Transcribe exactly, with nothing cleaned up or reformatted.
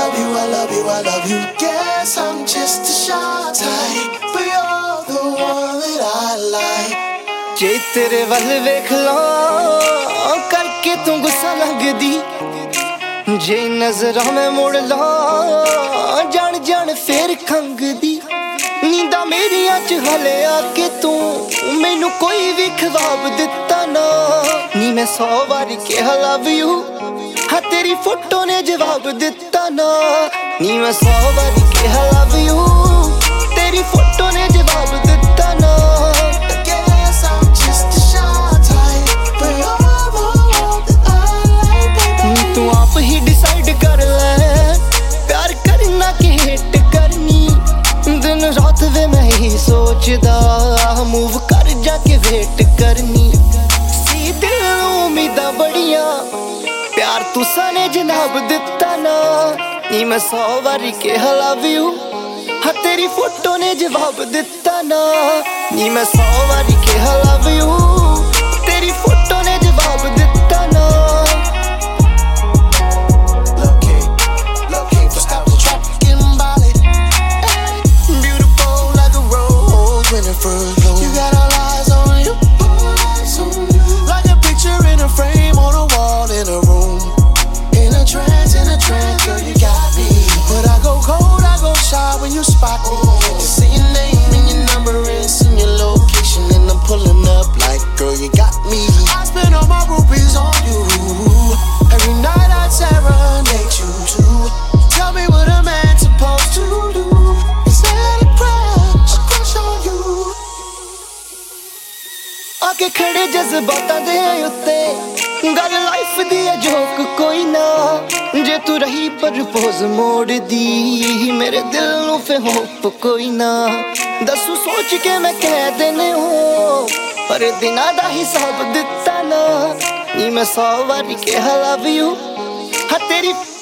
love you, I love you, I love you. Guess I'm just a shy type, but you're the one that I like. जे तेरे वल वेख ला करके तू गुस्सा लगदी, जे नजरां में मुड़ ला जान जान फिर खंगदी। नींदा मेरियां च हले आके तू मैनू कोई भी ख्वाब दिता ना। नी मैं सौ बारी कहा लव यू, हाँ तेरी फोटो ने जवाब दिता ना। नी मैं सौ बारी कहा लव यू, तेरी फोटो ने जवाब दिता ना। तू आप ही डिसाइड कर ले प्यार करना कि हिट करनी। दिन रात वे मैं ही सोचदा मूव कर जाके वेट करनी। सी दिल उम्मीदां बड़ियां प्यार तुसा ने जनाब दिता ना। नी मैं सौ बारी कहा लव यू, हाँ तेरी फोटो ने जवाब दिता ना। नी मैं सौ बारी कहा लव यू, तेरी फोटो ने जवाब दिता ना। You got all eyes on you, like a picture in a frame on a wall in a room. In a trance, in a trance, girl, you got me. But I go cold, I go shy when you spot me. Just see your name and your number and send your location, and I'm pulling up like, girl, you got me. I spend all my rupees on you. Every night I serenade you too. Tell me what a man's supposed to do. आके खड़े जज्बातां दे उत्ते गल life दी है joke कोई ना। जे तू रही propose मोड़ दी मेरे दिल नू फिर होप कोई ना। दसू सोच के मैं कह देने हो पर दिना दा हिसाब दिता ना। नी मैं सौ बारी कहा लव यू, हाँ तेरी